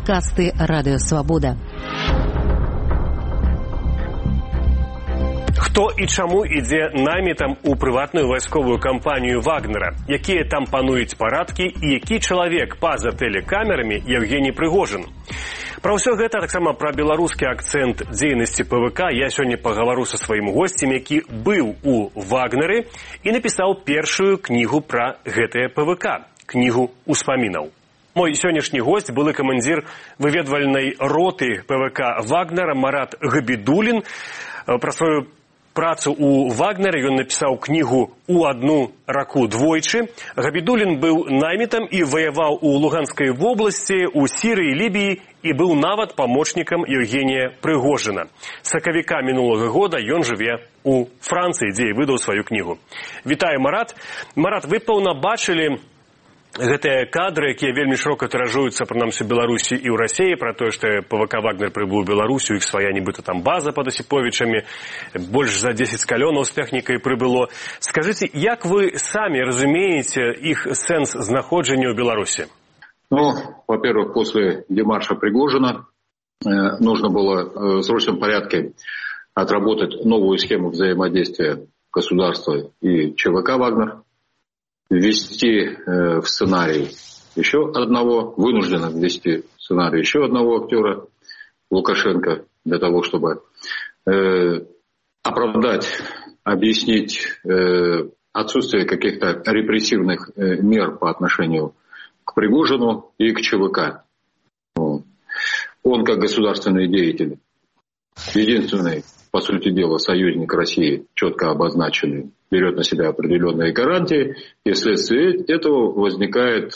Падкасты Радыё Свабода. Хто і чаму ідзе намітам у прыватную вайсковую кампанію Вагнера? Якія там пануюць парадкі і які чалавек па-за тэлекамерамі Евгений Прыгожин? Пра ўсё гэта, таксама пра беларускі акцэнт дзейнасці ПВК, я сёння пагавару са сваім госцем, які быў у Вагнеры і напісаў першую кнігу пра гэтае ПВК, кнігу ўспамінаў. Мой сённяшні госць, былы камандзір выведвальнай роты ПВК Вагнера Марат Габідулін. Пра сваю працу у Вагнеры ён напісаў кнігу «У адну раку двойчы». Габідулін быў намітам і ваяваў у Луганскай вобласці, у Сірыі, Лібіі і быў нават памочнікам Евгения Прыгожина. З сакавіка мінулага года ён жыве у Францыі, дзе і выдаў сваю кнігу. Вітаю, Марат. Марат, вы пэўна бачылі гэтыя кадры, якія вельмі шырока тыражуюцца прынамсі ў Беларусі і ў Расіі, пра тое, што ПВК Вагнер прыбыў у Беларусі, у іх свая нібыта там база пад Асіповічамі, больш за 10 калёнаў з тэхнікай прыбыло. Скажыце, як вы самі разумееце іх сэнс знаходжання ў Беларусі? Ну, во-первых, после демарша Пригожина нужно было в срочном порядке отработать новую схему взаимодействия государства и ЧВК «Вагнер», ввести в сценарий еще одного, вынужденно ввести в сценарий еще одного актера, Лукашенко, для того, чтобы оправдать, объяснить отсутствие каких-то репрессивных мер по отношению к Пригожину и к ЧВК. Он, как государственный деятель, единственный, по сути дела, союзник России, четко обозначенный, берет на себя определенные гарантии, и вследствие этого возникает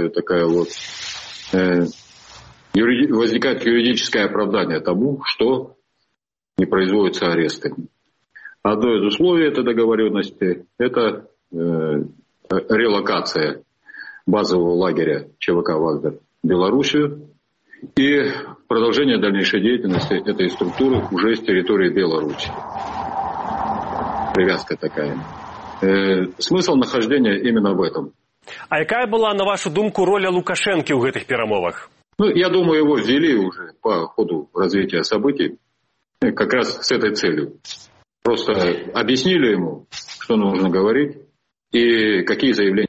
возникает юридическое оправдание тому, что не производятся аресты. Одно из условий этой договоренности – это релокация базового лагеря ЧВК «Вагнер» в Белоруссию и продолжение дальнейшей деятельности этой структуры уже с территории Беларуси. Привязка такая. Смысл нахождения именно в этом. А якая была, на вашу думку, роля Лукашенко в этих перемовах? Ну, я думаю, его ввели уже по ходу развития событий как раз с этой целью. Просто объяснили ему, что нужно говорить и какие заявления.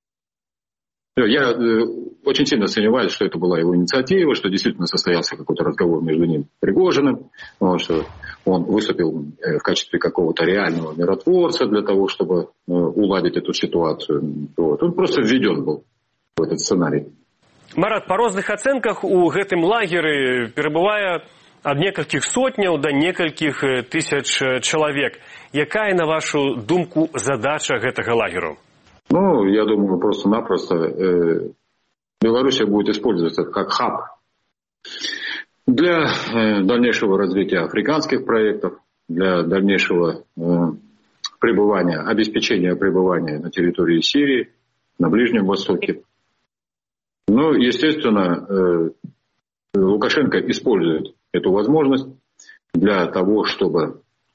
Я очень сильно сомневаюсь, что это была его инициатива, что действительно состоялся какой-то разговор между ним и Пригожиным, что он выступил в качестве какого-то реального миротворца для того, чтобы уладить эту ситуацию. Он просто введен был в этот сценарий. Марат, по розных ацэнках у гэтым лагеры перабывае ад некалькіх сотняў да некалькіх тысяч чалавек. Якая, на вашу думку, задача гэтага лагеру? Ну, я думаю, просто-напросто Белоруссия будет использоваться как хаб для дальнейшего развития африканских проектов, для дальнейшего пребывания, обеспечения пребывания на территории Сирии, на Ближнем Востоке. Ну, естественно, Лукашенко использует эту возможность для того, чтобы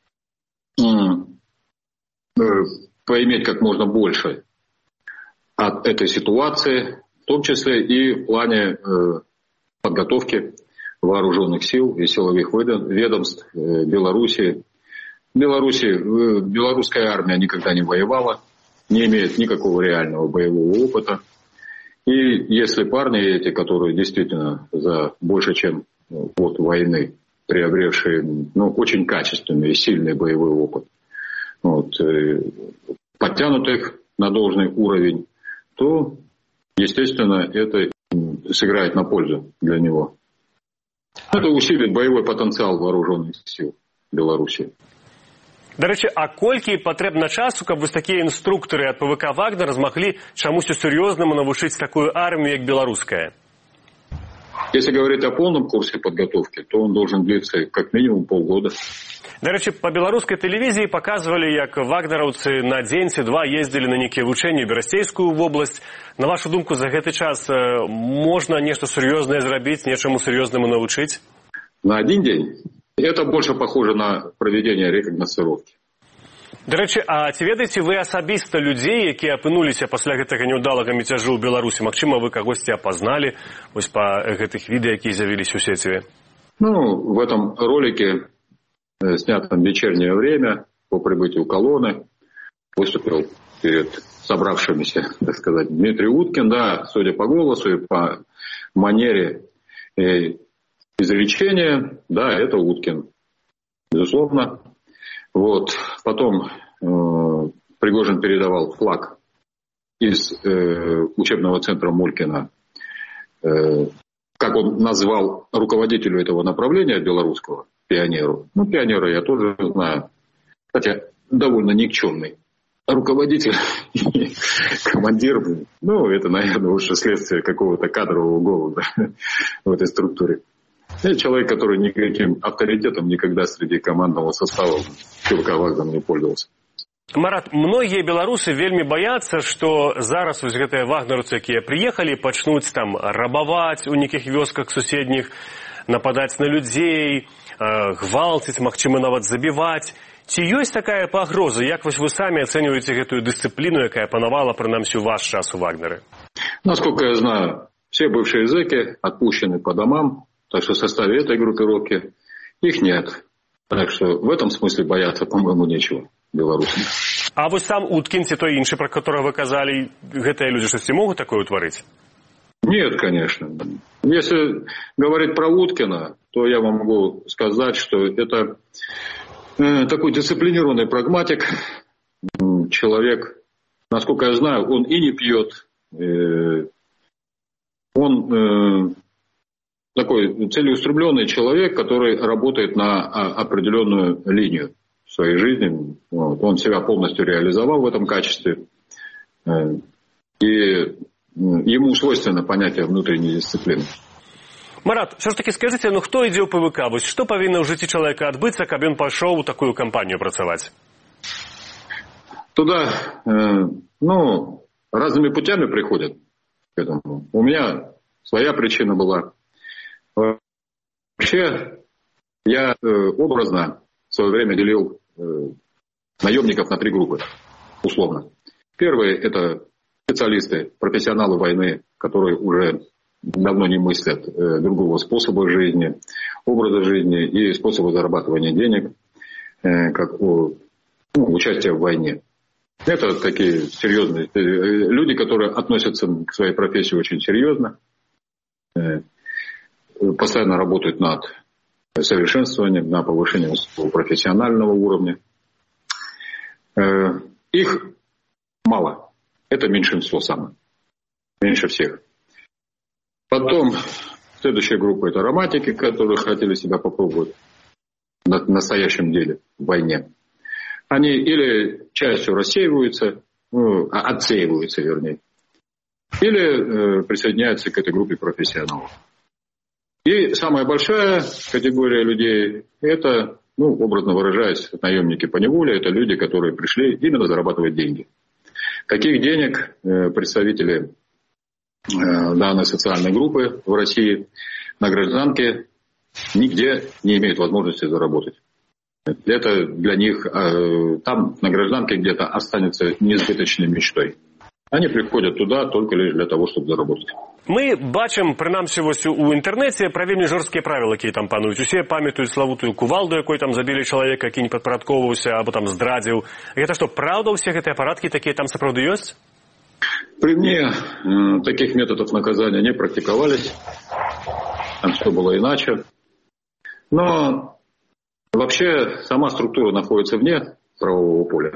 поиметь как можно больше от этой ситуации, в том числе и в плане подготовки вооруженных сил и силовых ведомств Беларуси. Белорусская армия никогда не воевала, не имеет никакого реального боевого опыта. И если парни эти, которые действительно за больше чем год войны приобретшие очень качественный и сильный боевой опыт, подтянут их на должный уровень, то, естественно, это сыграет на пользу для него. Это усилит боевой потенциал вооруженных сил Беларуси. До речі, а колькі патрэбна часу, каб вось такія інструктары ад ПВК Вагнера змаглі чамусьці сур'ёзнаму навучыць такую армію, як беларуская? Если говорить о полном курсе подготовки, то он должен длиться как минимум полгода. До речі, по беларускай тэлевізіі паказвалі, як вагнераўцы на дзень ці два ездзілі на нейкія вучэнні ў Берасцейскую вобласць. На вашу думку, за гэты час можна нешта сур'ёзнае зрабіць, нечаму сур'ёзнаму навучыць? На один день? Это больше похоже на проведение рекогносцировки. До рэчы, а ці ведаеце вы асабіста людзей, якія апынуліся пасля гэтага няўдалага міцяжу ў Беларусі? Магчыма, вы кагосьці апазналі вось па гэтых відэа, якія з'явіліся ў сеціве? Ну, в этом ролике, снятом в вечернее время, по прибытию колонны, выступил перед собравшимися, так сказать, Дмитрий Уткин, да, судя по голосу и по манере изречения, да, это Уткин, безусловно. Вот. Потом Пригожин передавал флаг из учебного центра Молькина, как он назвал руководителю этого направления белорусского, пионеру. Ну, пионера я тоже знаю, хотя довольно никчемный руководитель и командир. Ну, это, наверное, уже следствие какого-то кадрового голода в этой структуре. Это человек, который никаким авторитетом никогда среди командного состава ЧВК «Вагнер» не пользовался. Марат, многія беларусы вельмі баяцца, што зараз вось гэтыя вагнераўцы, якія прыехалі, пачнуць там рабаваць у нейкіх вёсках суседніх, нападаць на людзей, гвалціць, магчыма, нават забіваць. Ці ёсць такая пагроза? Як вось вы самі ацэньваеце гэтую дысцыпліну, якая панавала, прынамсі, у ваш час у Вагнеры? Насколько я знаю, все бывшие зэки отпущены по домам, так что в составе этой группировки их нет. Так что в этом смысле бояться, по-моему, нечего белорусам. А вы сам Уткін, ці той іншы, про которого вы казалі, гэтыя людзі штосьці могуць такое ўтварыць? Нет, конечно. Если говорить про Уткина, то я вам могу сказать, что это такой дисциплинированный прагматик, человек, насколько я знаю, он и не пьет, он такой целеустремленный человек, который работает на определенную линию в своей жизни. Вот. Он себя полностью реализовал в этом качестве. И ему свойственно понятие внутренней дисциплины. Марат, все ж таки скажите, ну хто ідзе ў ПВК? Вось што павінна ў жыцці чалавека адбыцца, каб ён пайшоў у такую кампанію працаваць? Туда, разными путями приходят к этому. У меня своя причина была. Вообще, я образно в свое время делил наемников на 3 группы, условно. Первые – это специалисты, профессионалы войны, которые уже давно не мыслят другого способа жизни, образа жизни и способа зарабатывания денег, как участие в войне. Это такие серьезные люди, которые относятся к своей профессии очень серьезно, постоянно работают над совершенствованием, на повышением своего профессионального уровня. Их мало. Это меньшинство самое. Меньше всех. Потом следующая группа – это романтики, которые хотели себя попробовать на настоящем деле в войне. Они или частью рассеиваются, отсеиваются, вернее, или присоединяются к этой группе профессионалов. И самая большая категория людей – это, образно выражаясь, наемники по неволе, это люди, которые пришли именно зарабатывать деньги. Таких денег представители данной социальной группы в России на гражданке нигде не имеют возможности заработать. Это для них там на гражданке где-то останется несбыточной мечтой. Они приходят туда только лишь для того, чтобы заработать. Мы бачым, прынамсі, вось у інтэрнэце пра вельмі жорсткія правілы, якія там пануюць. Усе памятаюць славутую кувалду, якой там забілі чалавека, які не падпарадковваўся або там здрадзіў. Гэта што, праўда, ўсе гэтыя парадкі такія там сапраўды ёсць? При мне таких методов наказания не практиковались. Там все было иначе. Но вообще сама структура находится вне правового поля.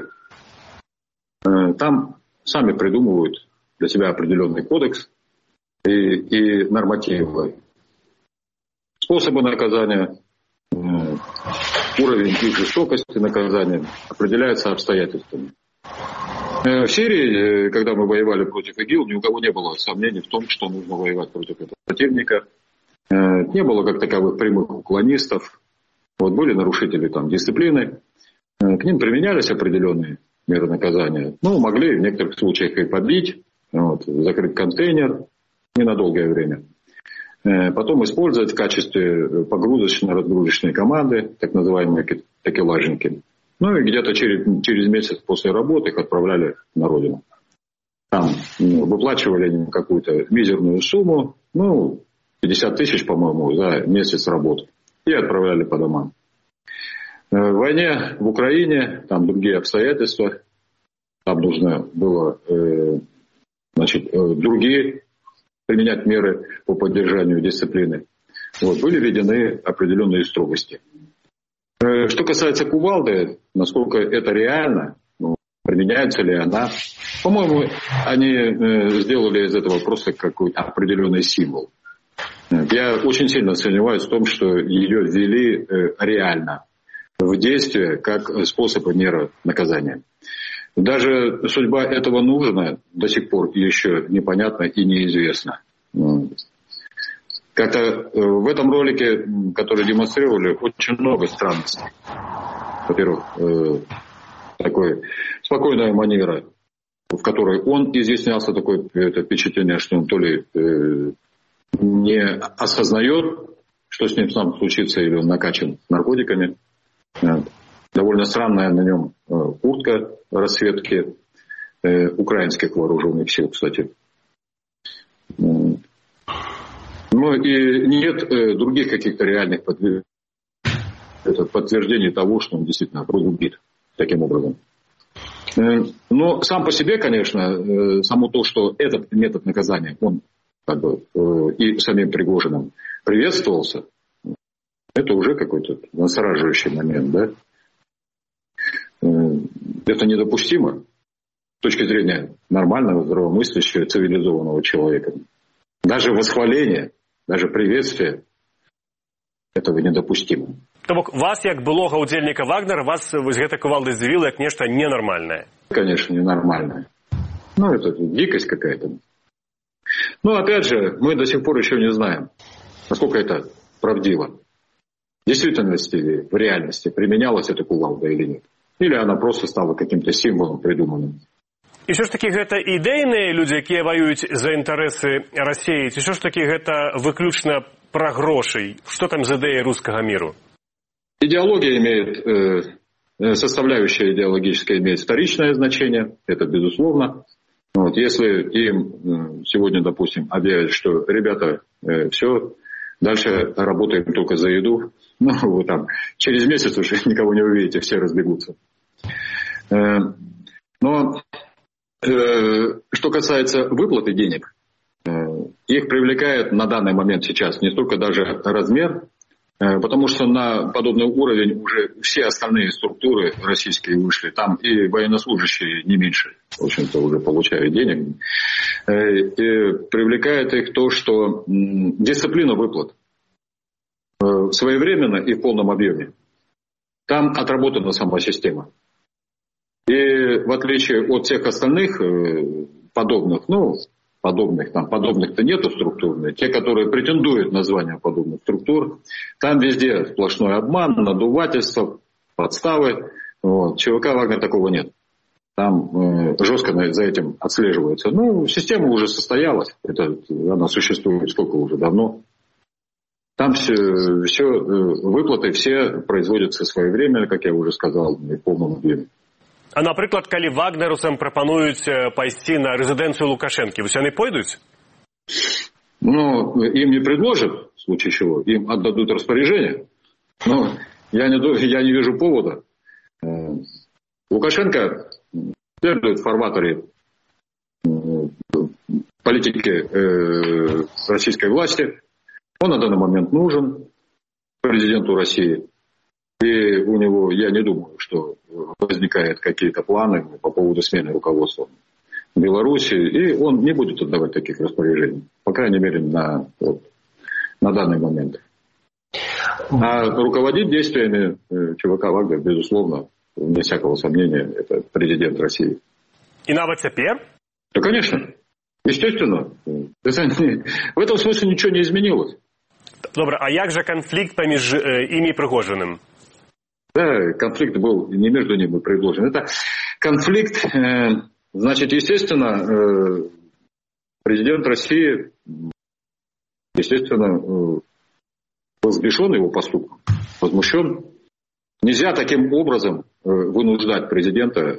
Там сами придумывают для себя определенный кодекс и нормативы. Способы наказания, уровень их жестокости наказания определяется обстоятельствами. В Сирии, когда мы воевали против ИГИЛ, ни у кого не было сомнений в том, что нужно воевать против этого противника. Не было как таковых прямых уклонистов. Были нарушители дисциплины. К ним применялись определенные меры наказания. Могли в некоторых случаях и побить, закрыть контейнер ненадолгое время. Потом использовать в качестве погрузочно-разгрузочной команды, так называемые такелажники. Ну и где-то через месяц после работы их отправляли на родину. Там выплачивали им какую-то мизерную сумму, 50 тысяч, по-моему, за месяц работы. И отправляли по домам. В войне в Украине, там другие обстоятельства. Там нужно было другие применять меры по поддержанию дисциплины. Были введены определенные строгости. Что касается кувалды, насколько это реально, применяется ли она, по-моему, они сделали из этого просто какой-то определенный символ. Я очень сильно сомневаюсь в том, что ее ввели реально в действие как способ и мера наказания. Даже судьба этого нужна до сих пор еще непонятна и неизвестна. Как-то в этом ролике, который демонстрировали, очень много странностей. Во-первых, такой спокойная манера, в которой он изъяснялся, такое впечатление, что он то ли не осознает, что с ним сам случится, или он накачан наркотиками. Довольно странная на нем куртка расцветки украинских вооруженных сил, кстати. И нет других каких-то реальных подтверждений того, что он действительно был убит таким образом. Но сам по себе, конечно, само то, что этот метод наказания, он и самим Пригожиным приветствовался, это уже какой-то настораживающий момент, да? Это недопустимо с точки зрения нормального, здравомыслящего, цивилизованного человека. Даже восхваление, даже приветствие этого недопустимо. То бок вас, як былога ўдзельніка Вагнера, вас гэта кувалда здзівіла як нешта ненармальнае? Конечно, ненормальное. Это дикость какая-то. Опять же, мы до сих пор еще не знаем, насколько это правдиво. В действительности или в реальности применялась эта кувалда или нет. Или она просто стала каким-то символом придуманным. І що ж таки гэта ідэйныя людзі, якія ваююць за інтарэсы Расіі, ці що ж таки гэта выключна пра грошай? Што там з ідэяй рускага міру? Идеология имеет, составляющая идеологическая имеет вторичное значение, это безусловно. Если им сегодня, допустим, объявят, что ребята, все, дальше работаем только за еду, через месяц уже никого не увидите, все разбегутся. Но что касается выплаты денег, их привлекает на данный момент сейчас не столько даже размер, потому что на подобный уровень уже все остальные структуры российские вышли. Там и военнослужащие не меньше, в общем-то, уже получают денег. И привлекает их то, что дисциплина выплат своевременно и в полном объеме. Там отработана сама система. И в отличие от всех остальных подобных, подобных-то нету структурных, те, которые претендуют на звание подобных структур, там везде сплошной обман, надувательство, подставы. ЧВК «Вагнер» такого нет. Там жестко за этим отслеживается. Система уже состоялась, она существует сколько уже давно. Там все выплаты все производятся своевременно, как я уже сказал, в полном объеме. А, наприклад, калі вагнерусам прапануюць пайсці на рэзідэнцыю Лукашэнкі, вось яны пойдуць? Им не предложат, в случае чего, им отдадут распоряжение. Но я не вижу повода. Лукашенко следует в фарватере политики российской власти. Он на данный момент нужен президенту России. И у него, я не думаю, что возникают какие-то планы по поводу смены руководства Беларуси. И он не будет отдавать таких распоряжений. По крайней мере, на данный момент. А руководить действиями ЧВК «Вагнер», безусловно, без всякого сомнения, это президент России. И нават цяпер? Да, конечно. Естественно. В этом смысле ничего не изменилось. Добре, а як же конфликт поміж ими и Пригожиным? Да, конфликт был не между ними и Пригожиным. Это конфликт, значит, естественно, президент России, естественно, был взбешен его поступком, возмущен. Нельзя таким образом вынуждать президента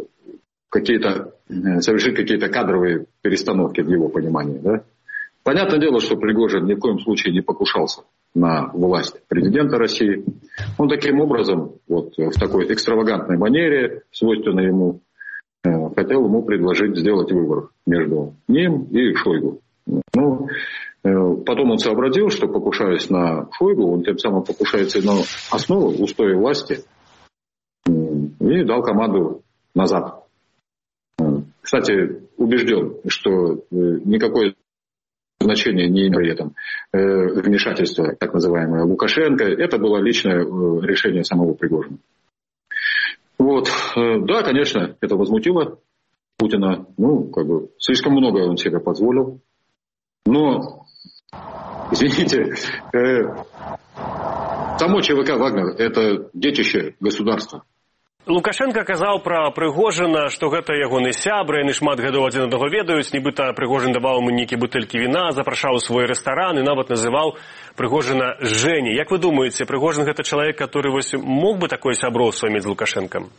совершить какие-то кадровые перестановки в его понимании. Да? Понятное дело, что Пригожин ни в коем случае не покушался на власть президента России. Он таким образом, вот в такой экстравагантной манере, свойственной ему, хотел ему предложить сделать выбор между ним и Шойгу. Ну, потом он сообразил, что, покушаясь на Шойгу, он тем самым покушается на основу устоя власти и дал команду назад. Кстати, убежден, что никакое значение не имеет вмешательства так называемого Лукашенко. Это было личное решение самого Пригожина. Вот. Да, конечно, это возмутило Путина. Ну, слишком много он себе позволил. Но, извините, само ЧВК «Вагнер» – это детище государства. Лукашенко казаў пра Прыгожина, што гэта ягоны сябра, яны шмат гадоў адзін аднаго ведаюць, нібыта Прыгожин даваў ему нейкія бутэлькі віна, запрашаў у свой рэстаран і нават называў Прыгожина Жэняй. Як вы думаеце, Прыгожин гэта чалавек, который мог бы такое сяброўства мець з Лукашенком?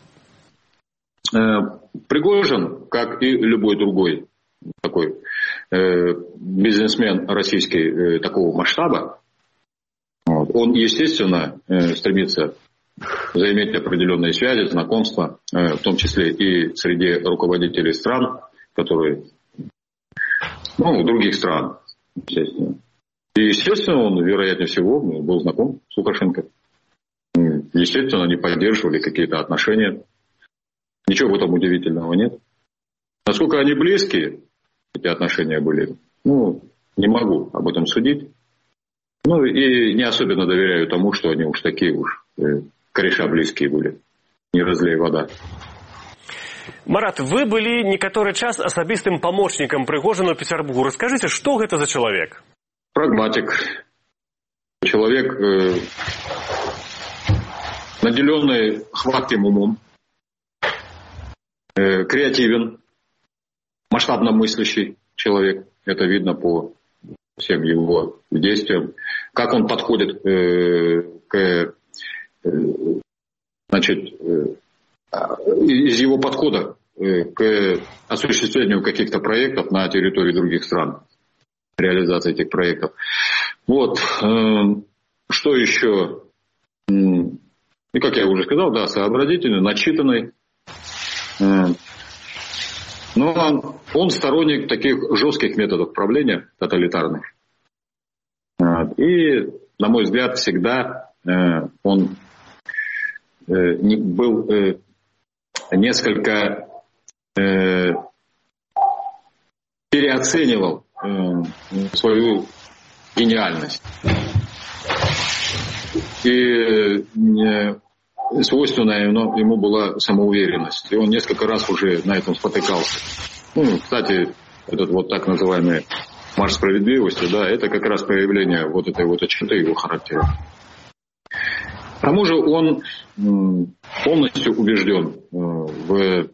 Пригожин, как и любой другой такой бизнесмен российский такого масштаба, он, естественно, стремится заиметь определенные связи, знакомства, в том числе и среди руководителей стран, которые, других стран, естественно. И, естественно, он, вероятнее всего, был знаком с Лукашенко. Естественно, они поддерживали какие-то отношения. Ничего в этом удивительного нет. Насколько они близкие, эти отношения были, не могу об этом судить. И не особенно доверяю тому, что они уж такие кореша близкие были. Не разлей вода. Марат, вы были некоторый час особистым помощником Пригожина в Петербурге. Расскажите, что это за человек? Прагматик. Человек, наделенный хватким умом, креативен, масштабно мыслящий человек. Это видно по всем его действиям. Как он подходит из его подхода к осуществлению каких-то проектов на территории других стран, реализации этих проектов. Вот. Что еще? И, как я уже сказал, да, сообразительный, начитанный. Но он сторонник таких жестких методов правления, тоталитарных. И, на мой взгляд, всегда он был несколько переоценивал свою гениальность. И свойственная ему была самоуверенность. И он несколько раз уже на этом спотыкался. Кстати, этот вот так называемый марш справедливости, да, это как раз проявление вот этой вот черты его характера. К тому же он полностью убежден в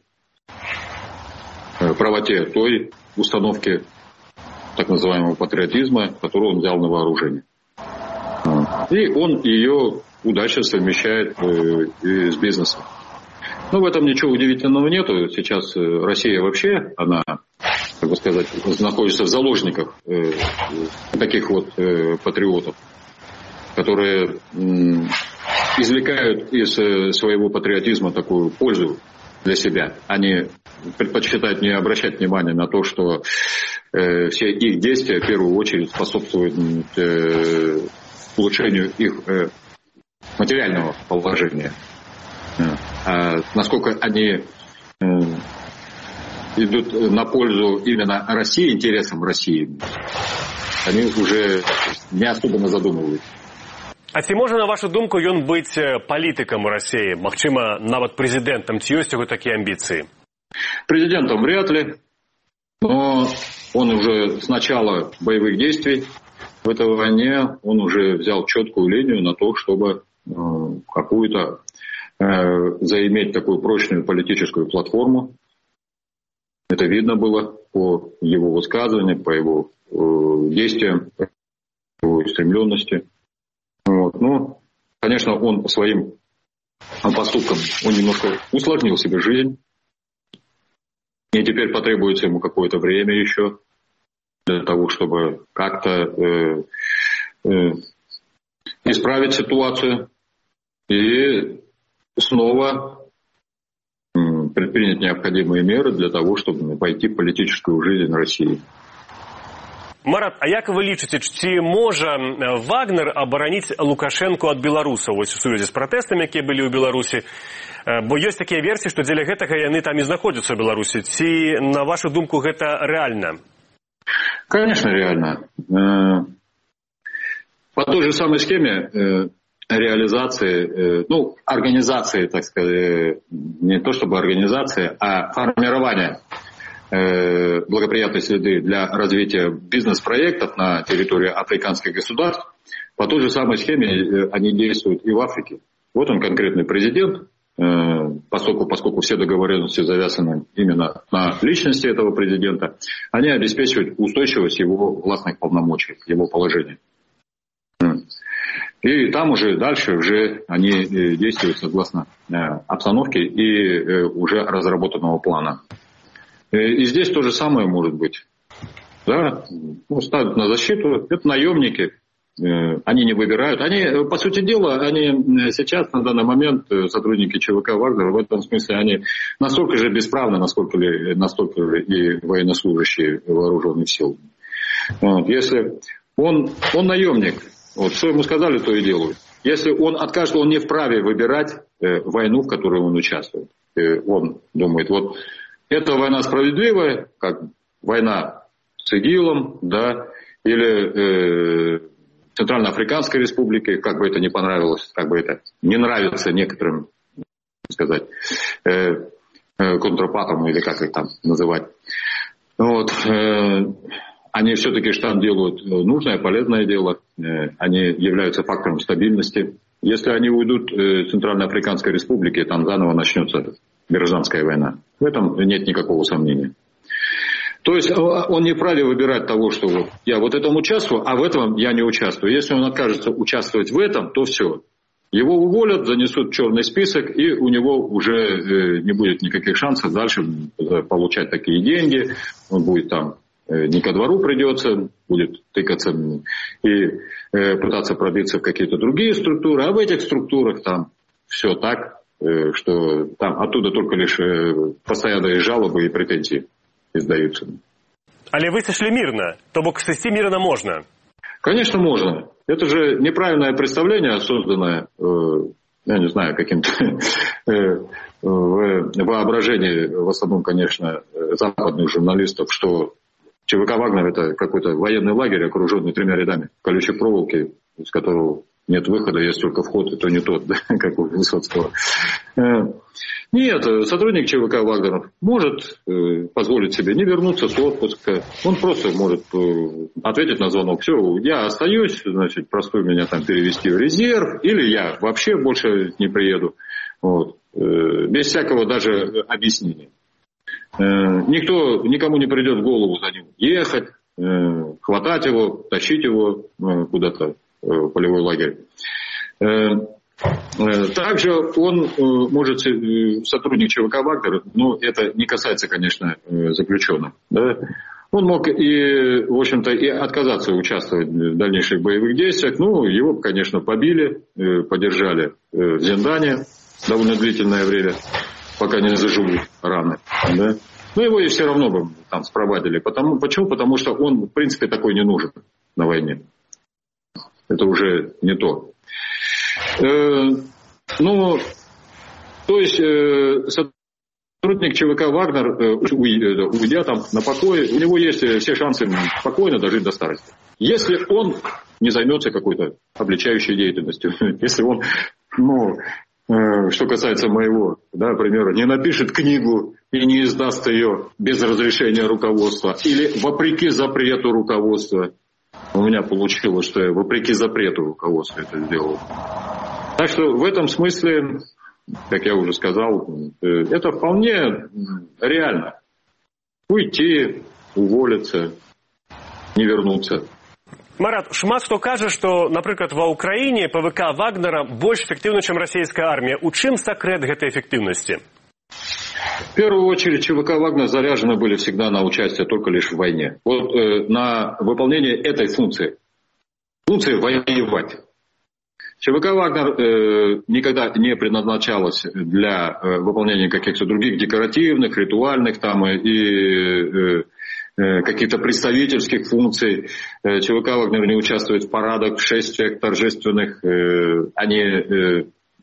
правоте той установки так называемого патриотизма, которую он взял на вооружение. И он ее удачно совмещает с бизнесом. В этом ничего удивительного нету. Сейчас Россия вообще, она, как бы сказать, находится в заложниках таких вот патриотов, которые извлекают из своего патриотизма такую пользу для себя. Они предпочитают не обращать внимания на то, что все их действия в первую очередь способствуют улучшению их материального положения. А насколько они идут на пользу именно России, интересам России, они уже не особенно задумываются. А ці можа, на вашу думку, ён быць палітыкам у России, магчыма, нават президентом? Ці ёсць у яго такія амбіцыі? Президентом вряд ли, но он уже с начала боевых действий в этой войне, он уже взял четкую линию на то, чтобы какую-то заиметь такую прочную политическую платформу. Это видно было по его высказываниям, по его действиям, по его устремленности. Вот. Ну, конечно, он своим поступкам он немножко усложнил себе жизнь. И теперь потребуется ему какое-то время еще для того, чтобы как-то исправить ситуацию и снова предпринять необходимые меры для того, чтобы войти в политическую жизнь России. Марат, а як вы лічыце, ці можа Вагнер абараніць Лукашэнку ад беларусаў вось у сувязі з пратэстамі, якія былі ў Беларусі? Бо ёсць такія версіі, што дзеля гэтага яны там і знаходзяцца ў Беларусі. Ці, на вашу думку, гэта рэальна? Конечно, реально. По той же самой схеме реализации, организации, так сказать, не то чтобы организации, а формирования благоприятной среды для развития бизнес-проектов на территории африканских государств, по той же самой схеме они действуют и в Африке. Вот он конкретный президент, поскольку все договоренности завязаны именно на личности этого президента, они обеспечивают устойчивость его властных полномочий, его положения. И там уже дальше они действуют согласно обстановке и уже разработанного плана. И здесь то же самое может быть. Да? Ставят на защиту. Это наемники. Они не выбирают. Они, по сути дела, они сейчас, на данный момент, сотрудники ЧВК Вагнера, в этом смысле, они настолько же бесправны, настолько же и военнослужащие вооруженных сил. Вот. Если он наемник, что ему сказали, то и делают. Если он откажет, он не вправе выбирать войну, в которой он участвует. Он думает, эта война справедливая, как война с ИГИЛом, да, или Центральноафриканской республики, как бы это ни понравилось, как бы это не нравится некоторым, сказать, контрпартам или как их там называть. Они все-таки там делают нужное, полезное дело. Они являются фактором стабильности. Если они уйдут из Центральноафриканской республики, там заново начнется гражданская война. В этом нет никакого сомнения. То есть он не вправе выбирать того, что я в этом участвую, а в этом я не участвую. Если он откажется участвовать в этом, то все. Его уволят, занесут в черный список, и у него уже не будет никаких шансов дальше получать такие деньги. Он будет там не ко двору придется, будет тыкаться и пытаться пробиться в какие-то другие структуры, а в этих структурах там все так, что там оттуда только лишь постоянные жалобы и претензии издаются. Але вы сошли мирно, то бок сойти мирно можно? Конечно, можно. Это же неправильное представление, созданное, я не знаю, каким-то воображении, в основном, конечно, западных журналистов, что ЧВК «Вагнер» — это какой-то военный лагерь, окруженный 3 рядами колючей проволоки, из которого нет выхода, есть только вход, и то не тот, да, как у Высоцкого. Нет, сотрудник ЧВК «Вагнер» может позволить себе не вернуться с отпуска. Он просто может ответить на звонок: все, я остаюсь, значит, прошу меня там перевести в резерв, или я вообще больше не приеду. Без всякого даже объяснения. Никому не придет в голову за ним ехать, хватать его, тащить его куда-то в полевой лагерь. Также он может, сотрудник ЧВК «Вагнер», это не касается, конечно, заключенных, да, он мог и, в общем-то, и отказаться участвовать в дальнейших боевых действиях. Его, конечно, побили, подержали в Зиндане довольно длительное время, пока не заживут раны, да. Но его и все равно бы там спровадили. Почему? Потому что он, в принципе, такой не нужен на войне. Это уже не то. То есть сотрудник ЧВК «Вагнер», уйдя там на покой, у него есть все шансы спокойно дожить до старости. Если он не займется какой-то обличающей деятельностью, если он, что касается моего, да, примера, не напишет книгу и не издаст ее без разрешения руководства или вопреки запрету руководства. У меня получилось, что я вопреки запрету руководства это сделал. Так что в этом смысле, как я уже сказал, это вполне реально. Уйти, уволиться, не вернуться. Марат, шмат хто кажа, што, напрыклад, ва ўкраіне ПВК Вагнера больш эфектыўна, чым расійская армія. У чым сакрэт гэтай эффективности? В первую очередь ЧВК «Вагнер» заряжены были всегда на участие только лишь в войне. Вот на выполнение этой функции воевать. ЧВК «Вагнер» никогда не предназначалась для выполнения каких-то других декоративных, ритуальных там и каких-то представительских функций. ЧВК «Вагнер» не участвует в парадах, в шествиях торжественных. Они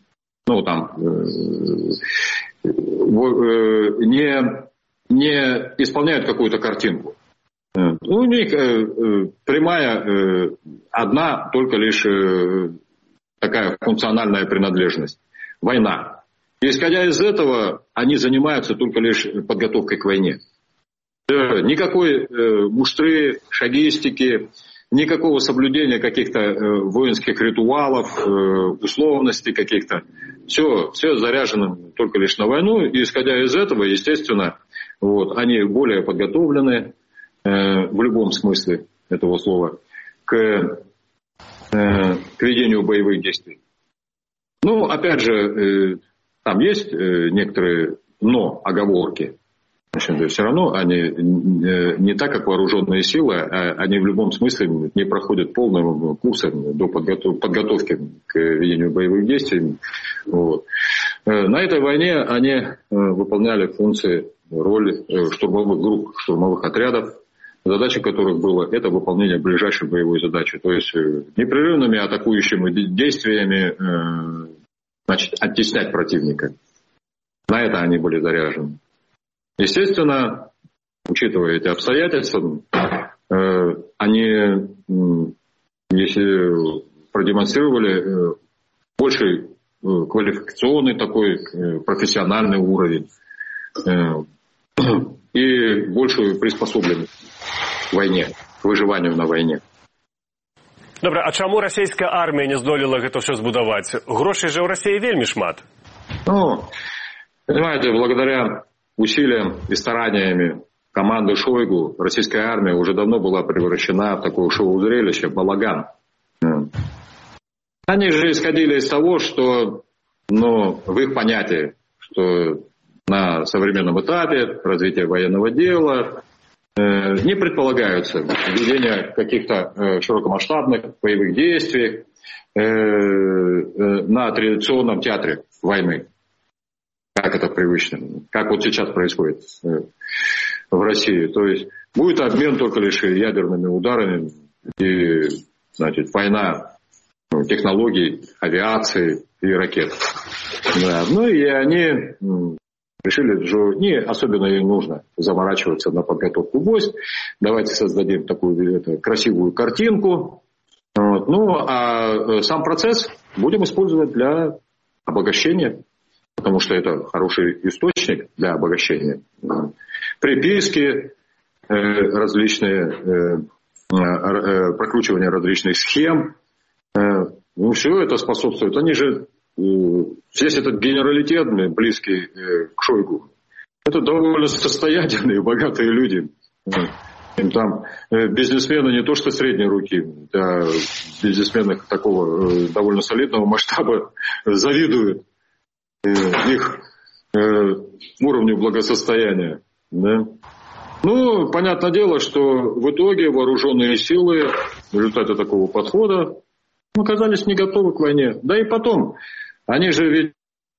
не исполняют какую-то картинку. У них прямая одна только лишь такая функциональная принадлежность. Война. И исходя из этого, они занимаются только лишь подготовкой к войне. Никакой муштры, шагистики, никакого соблюдения каких-то воинских ритуалов, условностей каких-то. Все заряжено только лишь на войну. И исходя из этого, естественно, они более подготовлены в любом смысле этого слова к ведению боевых действий. Ну, опять же, там есть некоторые оговорки. Все равно они не так, как вооруженные силы, они в любом смысле не проходят полным курсом до подготовки к ведению боевых действий. Вот. На этой войне они выполняли функции, роли штурмовых групп, штурмовых отрядов, задача которых была это выполнение ближайшей боевой задачи. То есть непрерывными атакующими действиями оттеснять противника. На это они были заряжены. Естественно, учитывая эти обстоятельства, они, если продемонстрировали больший квалификационный такой профессиональный уровень и большую приспособленность к войне, к выживанию на войне. Добре, а чаму расійская армія не здолела гэта все збудаваць? Грошей же ў Расіі вельмі шмат. Понимаете, благодаря усилиям и стараниями команды Шойгу российская армия уже давно была превращена в такое шоу-зрелище «Балаган». Они же исходили из того, что, в их понятии, что на современном этапе развития военного дела не предполагаются ведение каких-то широкомасштабных боевых действий на традиционном театре войны. Как это привычно, как вот сейчас происходит в России. То есть будет обмен только лишь ядерными ударами и, война технологий, авиации и ракет. Да. И они решили, что не особенно им нужно заморачиваться на подготовку войск. Давайте создадим такую красивую картинку. А сам процесс будем использовать для обогащения. Потому что это хороший источник для обогащения. Приписки, различные, прокручивание различных схем. Все это способствует. Они же, здесь этот генералитет, близкий к Шойгу, это довольно состоятельные, богатые люди. Им там бизнесмены не то что средней руки, а бизнесмены такого довольно солидного масштаба завидуют их уровню благосостояния. Да? Понятное дело, что в итоге вооруженные силы в результате такого подхода оказались не готовы к войне. Да и потом, они же ведь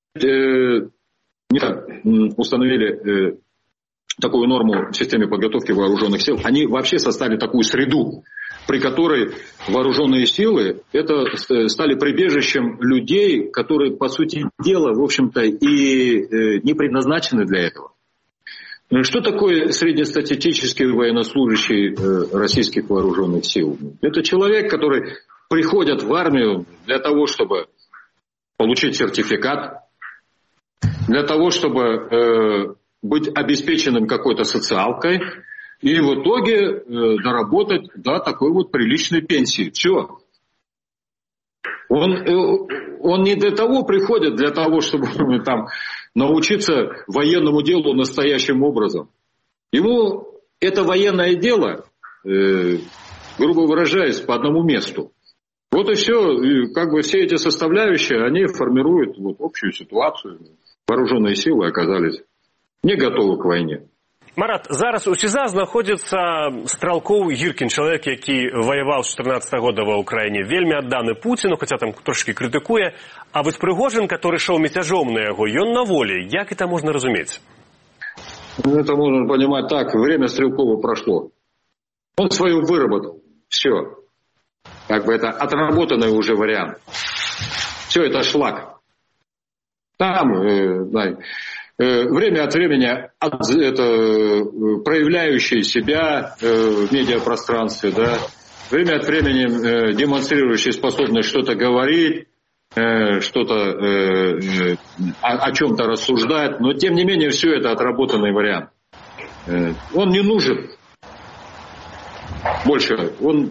установили такую норму в системе подготовки вооруженных сил. Они вообще создали такую среду, при которой вооруженные силы стали прибежищем людей, которые, по сути дела, в общем-то, и не предназначены для этого. Что такое среднестатистический военнослужащий российских вооруженных сил? Это человек, который приходит в армию для того, чтобы получить сертификат, для того, чтобы быть обеспеченным какой-то социалкой, и в итоге доработать до такой вот приличной пенсии. Все. Он не для того приходит, для того, чтобы там научиться военному делу настоящим образом. Ему это военное дело грубо выражаясь, по одному месту. Вот и все. И как бы все эти составляющие, они формируют вот общую ситуацию. Вооруженные силы оказались не готовы к войне. Марат, зараз у СІЗА знаходзіцца Стралкоў Гіркін, чалавек, які ваяваў з 14 года ва Ўкраіне, вельмі адданы Пуціну, хаця там трошки крытыкуе. А вось Прыгожин, который шоў мяцяжом на яго, ён на волі. Як это можно разуметь? Это можно понимать так. Время Стрелкова прошло. Он свою выработал. Все. Как бы это отработанный уже вариант. Все это шлак. Там, время от времени проявляющий себя в медиапространстве, да, время от времени демонстрирующий способность что-то говорить, что-то о чем-то рассуждать, но тем не менее все это отработанный вариант. Он не нужен больше. Он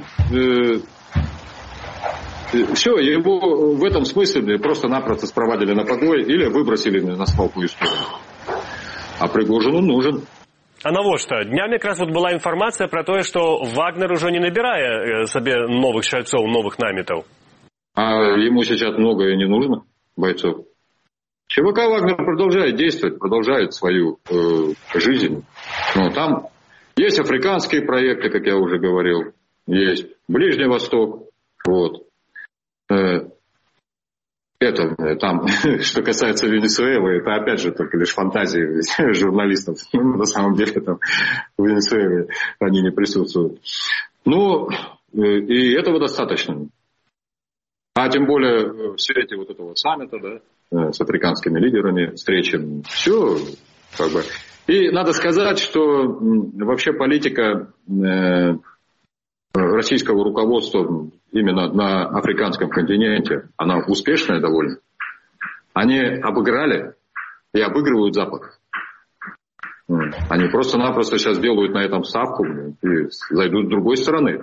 все, его в этом смысле просто-напросто спровадили на подвой или выбросили на свалку историю. А Пригожину нужен. А навошта? Днямі якраз вот была інфармацыя пра тое, што Вагнер ужо не набірае сабе новых шальцоў, новых намітаў. А ему сейчас многое не нужно, бойцов. ЧВК Вагнер продолжает действовать, продолжает свою жизнь. Но там есть африканские проекты, как я уже говорил, есть Ближний Восток, вот. Это там, что касается Венесуэлы, это опять же только лишь фантазии журналистов. На самом деле там в Венесуэле они не присутствуют. Ну, и этого достаточно. А тем более в свете вот этого саммита, да, с африканскими лидерами, встречи, все как бы. И надо сказать, что вообще политика российского руководства именно на африканском континенте, она успешная довольно. Они обыграли и обыгрывают Запад. Они просто-напросто сейчас делают на этом ставку и зайдут с другой стороны.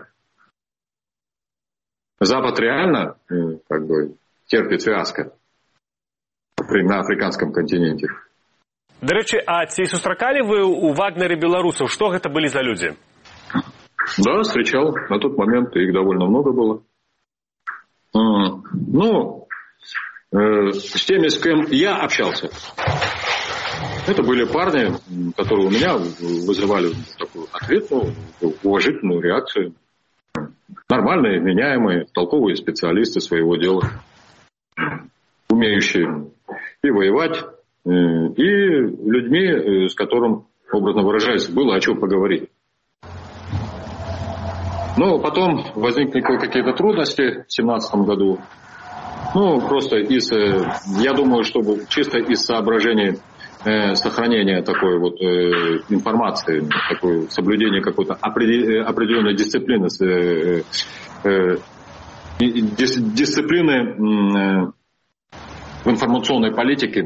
Запад реально как бы терпит фиаско на африканском континенте. До речі, а ці сустракалі вы у Вагнере белорусов? Что это были за люди? Да, встречал. На тот момент их довольно много было. Ну, с теми, с кем я общался, это были парни, которые у меня вызывали такую ответную, уважительную реакцию. Нормальные, меняемые, толковые специалисты своего дела, умеющие и воевать, и людьми, с которым, образно выражаясь, было о чем поговорить. Но потом возникли какие-то трудности в 2017 году. Ну, просто я думаю, что чисто из соображений сохранения такой вот информации, такой соблюдения какой-то определенной дисциплины, дисциплины в информационной политике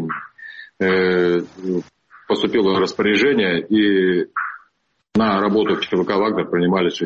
поступило распоряжение, и на работу в ЧВК «Вагнер» принимались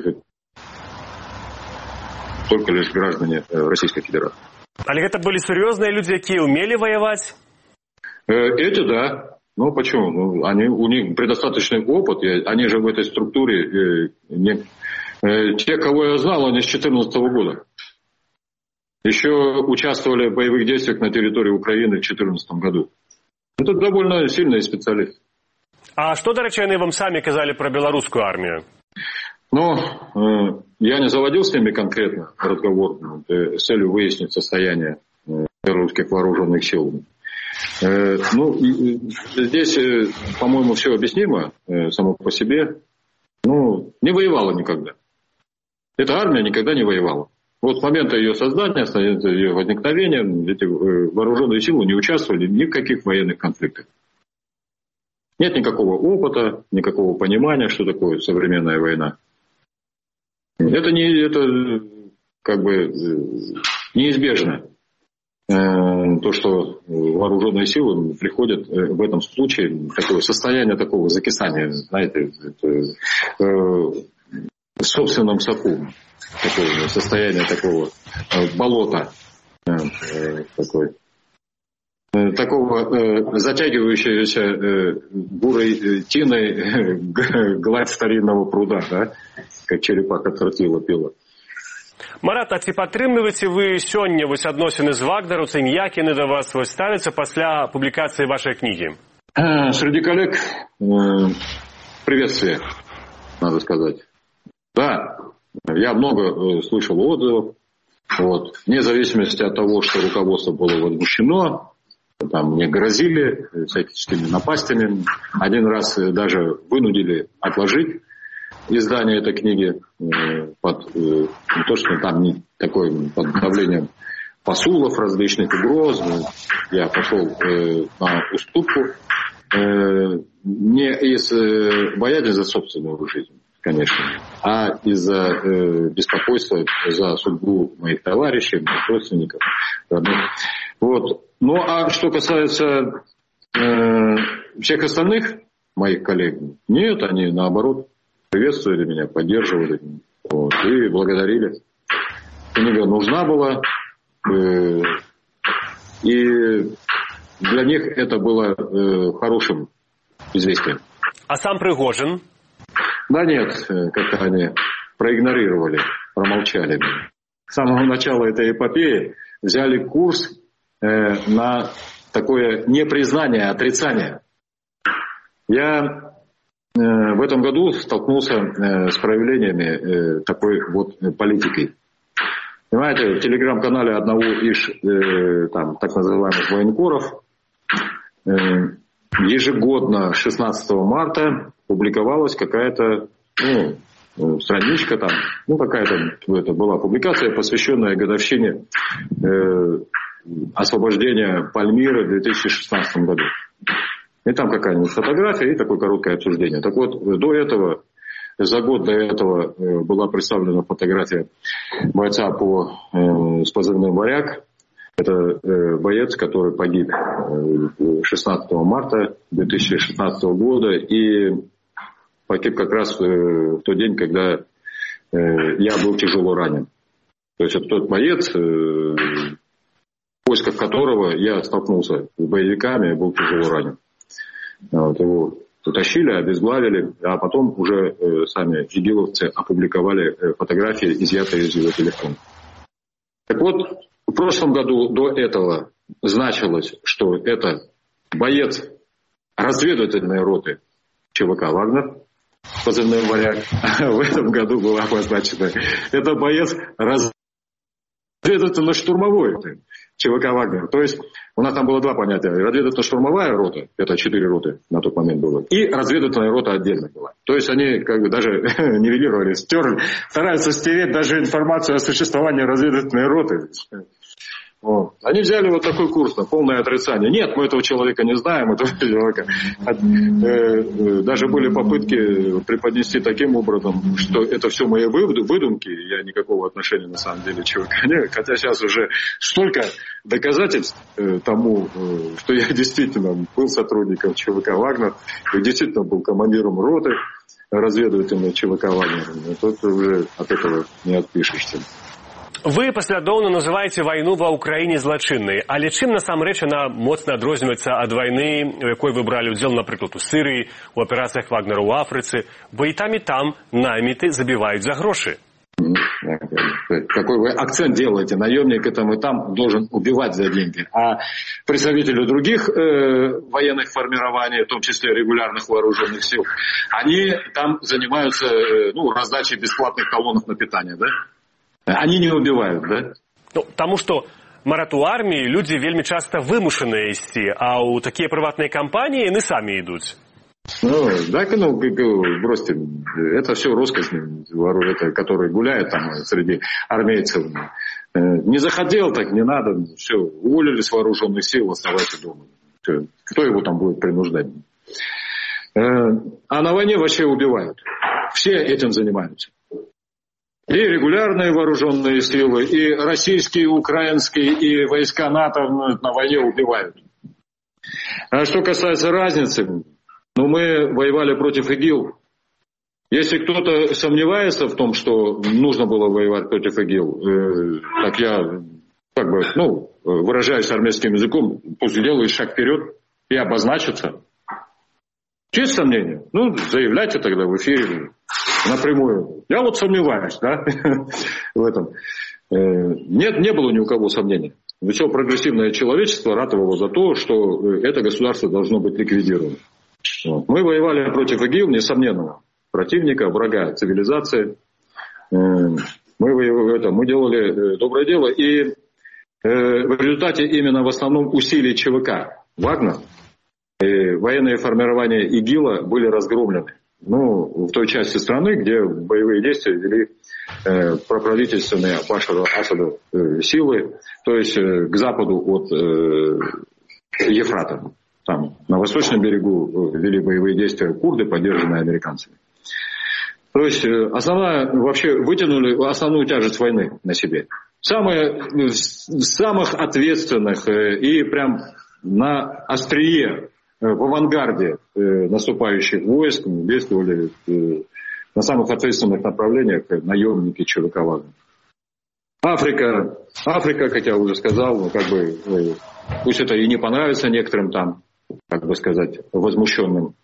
только лишь граждане Российской Федерации. Але это были серьезные люди, которые умели воевать? Эти, да. Ну, почему? Ну, у них предостаточный опыт. Они же в этой структуре... те, кого я знал, они с 2014 года. Еще участвовали в боевых действиях на территории Украины в 2014 году. Это довольно сильные специалисты. А что, до речи, они вам сами сказали про белорусскую армию? Ну, я не заводил с ними конкретно разговор с целью выяснить состояние белорусских вооруженных сил. Ну, здесь, по-моему, все объяснимо само по себе. Ну, не воевала никогда. Эта армия никогда не воевала. Вот с момента ее создания, с момента ее возникновения, эти вооруженные силы не участвовали ни в каких военных конфликтах. Нет никакого опыта, никакого понимания, что такое современная война. Это как бы неизбежно. То, что вооруженные силы приходят в этом случае такое состояние такого закисания, знаете, в собственном соку, такое состояние такого болота, такого затягивающегося бурой тиной гладь старинного пруда, да, как черепаха тротила пила. Марат, а ці падтрымліваеце вы сёння адносіны з вагнераўцамі, як яны да вас ставяцца пасля публікацыі вашай кнігі? Среди коллег приветствие, надо сказать. Да, я много слышал отзывов. Вот. Вне зависимости от того, что руководство было возмущено, там мне грозили всякими напастями. Один раз даже вынудили отложить издание этой книги то, что там не такое под давлением посулов, различных угроз. Я пошел на уступку не из боязни за собственную жизнь, конечно, а из-за беспокойства за судьбу моих товарищей, моих родственников. Вот. Ну, а что касается всех остальных моих коллег, нет, они наоборот приветствовали меня, поддерживали вот, и благодарили. Книга нужна была, и для них это было хорошим известием. А сам Пригожин? Да нет, как-то они проигнорировали, промолчали. С самого начала этой эпопеи взяли курс на такое непризнание, отрицание. Я в этом году столкнулся с проявлениями такой вот политики. Понимаете, в телеграм-канале одного из там, так называемых военкоров ежегодно 16 марта публиковалась какая-то страничка там, какая-то это была публикация, посвященная годовщине освобождения Пальмиры в 2016 году. И там какая-нибудь фотография и такое короткое обсуждение. Так вот, за год до этого была представлена фотография бойца с позывным «Варяг». Это боец, который погиб 16 марта 2016 года и погиб как раз в тот день, когда я был тяжело ранен. То есть это тот боец, в поисках которого я столкнулся с боевиками и был тяжело ранен. Вот, его утащили, обезглавили, а потом уже сами игиловцы опубликовали фотографии, изъятые из его телефона. Так вот, в прошлом году до этого значилось, что это боец разведывательной роты ЧВК «Вагнер», позывной «Варяг». В этом году было обозначено, это боец разведывательно-штурмовой ЧВК «Вагнер». То есть у нас там было два понятия. Разведывательно-штурмовая рота, это 4 роты на тот момент было, и разведывательная рота отдельно была. То есть они как бы даже нивелировали, стерли, стараются стереть даже информацию о существовании разведывательной роты. Вот. Они взяли вот такой курс на полное отрицание. Нет, мы этого человека не знаем, этого человека. Даже были попытки преподнести таким образом, что это все мои выдумки, я никакого отношения на самом деле ЧВК нет. Хотя сейчас уже столько доказательств тому, что я действительно был сотрудником ЧВК «Вагнер», и действительно был командиром роты разведывательной ЧВК «Вагнер». Тут уже от этого не отпишешься. Вы паслядоўна называеце вайну ва ўкраіне злачыннай, але чым насамрэч яна моцна адрозніваецца ад вайны, у якой вы бралі ўдзел, напрыклад, у Сірыі, у аперацыях Вагнера ў Афрыцы, бо і там наміты забіваюць за грошы. Какой вы акцент делаете? Наемник и там должен убивать за деньги. А представители других военных формирований, в том числе регулярных вооруженных сил, они там занимаются раздачей бесплатных талонов на питание, да? Они не убивают, да? Таму што, Марат, у арміі людзі вельмі часта вымушаныя ісці, а ў такія прыватныя кампаніі яны самі ідуць. Бросьте, это все россказни, которые гуляют там среди армейцев. Не захотел, так не надо, все, уволили с вооруженных сил, оставайся дома. Все. Кто его там будет принуждать? А на войне вообще убивают. Все этим занимаются. И регулярные вооруженные силы, и российские, и украинские, и войска НАТО на войне убивают. А что касается разницы, мы воевали против ИГИЛ. Если кто-то сомневается в том, что нужно было воевать против ИГИЛ, так я, выражаюсь армейским языком, пусть делает шаг вперед и обозначится. Есть сомнения? Заявляйте тогда в эфире. напрямую. Я вот сомневаюсь, да, в этом. Нет, не было ни у кого сомнений. Все прогрессивное человечество ратовало за то, что это государство должно быть ликвидировано. Вот. Мы воевали против ИГИЛ, несомненного противника, врага цивилизации. Мы делали доброе дело. И в результате именно в основном усилий ЧВК «Вагнер» военные формирования ИГИЛа были разгромлены. В той части страны, где боевые действия вели проправительственные Башару Асаду силы, то есть к западу от Ефрата. Там, на восточном берегу вели боевые действия курды, поддержанные американцами. То есть вообще вытянули основную тяжесть войны на себе. Самых ответственных и прям на острие, в авангарде наступающих войск действовали на самых ответственных направлениях наемники ЧВК «Вагнер». Африка, как я уже сказал, пусть это и не понравится некоторым там, возмущенным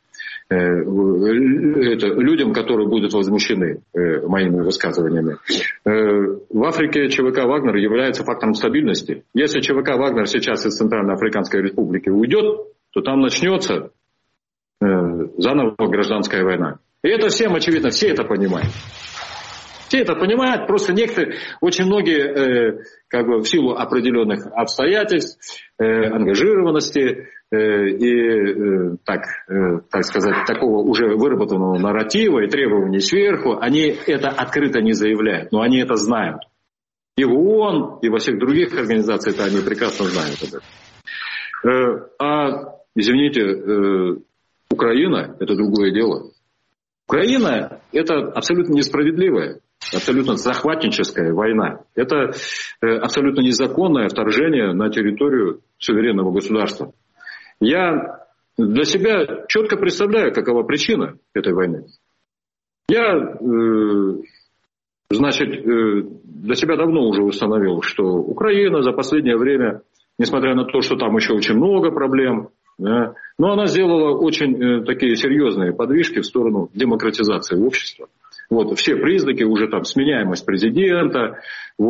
людям, которые будут возмущены моими высказываниями. В Африке ЧВК «Вагнер» является фактором стабильности. Если ЧВК «Вагнер» сейчас из Центральноафриканской Республики уйдет, то там начнется заново гражданская война. И это всем очевидно, все это понимают. Все это понимают, просто очень многие в силу определенных обстоятельств, ангажированности и, такого уже выработанного нарратива и требований сверху, они это открыто не заявляют, но они это знают. И в ООН, и во всех других организациях это они прекрасно знают об этом. Извините, Украина – это другое дело. Украина – это абсолютно несправедливая, абсолютно захватническая война. Это абсолютно незаконное вторжение на территорию суверенного государства. Я для себя четко представляю, какова причина этой войны. Я, для себя давно уже установил, что Украина за последнее время, несмотря на то, что там еще очень много проблем, да, но она сделала очень такие серьезные подвижки в сторону демократизации общества. Все признаки, уже там сменяемость президента,